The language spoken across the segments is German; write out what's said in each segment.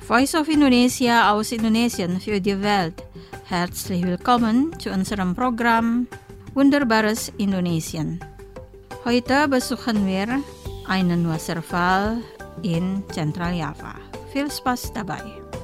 Voice of Indonesia aus Indonesien für die Welt. Herzlich willkommen zu unserem Programm Wunderbares Indonesien. Heute besuchen wir einen Wasserfall in Zentraljava. Viel Spaß dabei!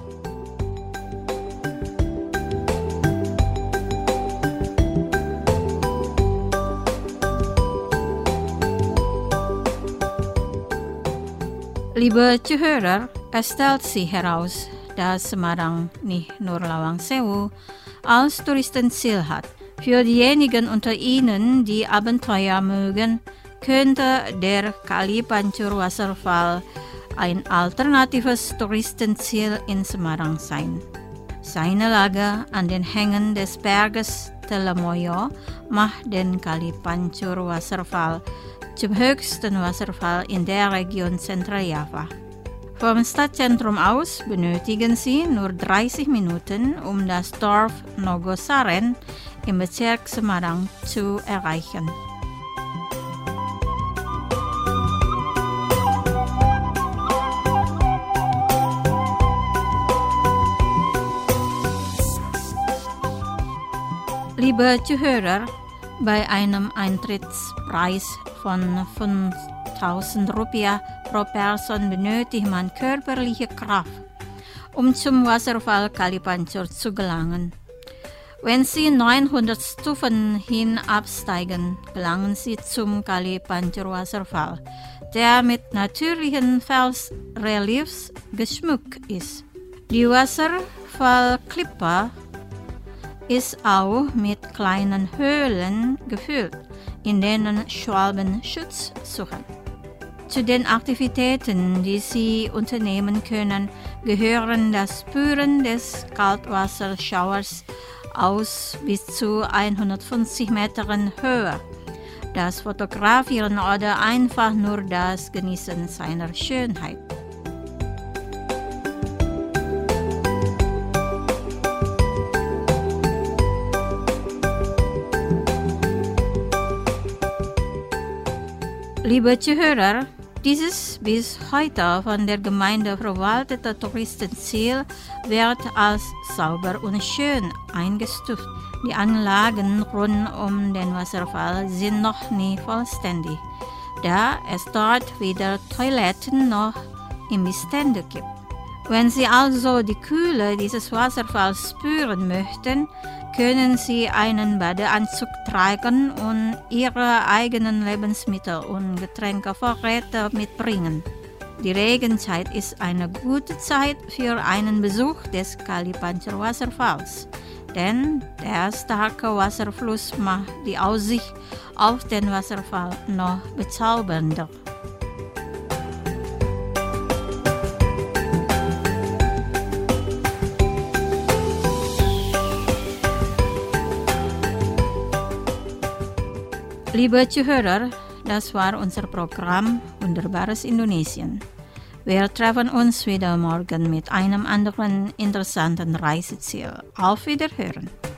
Liebe Zuhörer, es stellt sich heraus, dass Semarang nicht nur Lawang Sewu als Touristenziel hat. Für diejenigen unter Ihnen, die Abenteuer mögen, könnte der Kali Pancur Wasserfall ein alternatives Touristenziel in Semarang sein. Seine Lage an den Hängen des Berges Telemoyo macht den Kali Pancur Wasserfall zum höchsten Wasserfall in der Region Zentraljava. Vom Stadtzentrum aus benötigen Sie nur 30 Minuten, um das Dorf Nogosaren im Bezirk Semarang zu erreichen. Liebe Zuhörer, bei einem Eintrittspreis von 5.000 Rupiah pro Person benötigt man körperliche Kraft, um zum Wasserfall Kali Pancur zu gelangen. Wenn Sie 900 Stufen hinabsteigen, gelangen Sie zum Kali Pancur Wasserfall, der mit natürlichen Felsreliefs geschmückt ist. Die Wasserfallklippe ist auch mit kleinen Höhlen gefüllt, in denen Schwalben Schutz suchen. Zu den Aktivitäten, die Sie unternehmen können, gehören das Spüren des Kaltwasserschauers aus bis zu 150 Metern Höhe, das Fotografieren oder einfach nur das Genießen seiner Schönheit. Liebe Zuhörer, dieses bis heute von der Gemeinde verwaltete Touristenziel wird als sauber und schön eingestuft. Die Anlagen rund um den Wasserfall sind noch nie vollständig, da es dort weder Toiletten noch Imbissstände gibt. Wenn Sie also die Kühle dieses Wasserfalls spüren möchten, können Sie einen Badeanzug tragen und Ihre eigenen Lebensmittel und Getränkevorräte mitbringen. Die Regenzeit ist eine gute Zeit für einen Besuch des Kali Pancur Wasserfalls, denn der starke Wasserfluss macht die Aussicht auf den Wasserfall noch bezaubernder. Liebe Zuhörer, das war unser Programm Wunderbares Indonesien. Wir treffen uns wieder morgen mit einem anderen interessanten Reiseziel. Auf Wiederhören!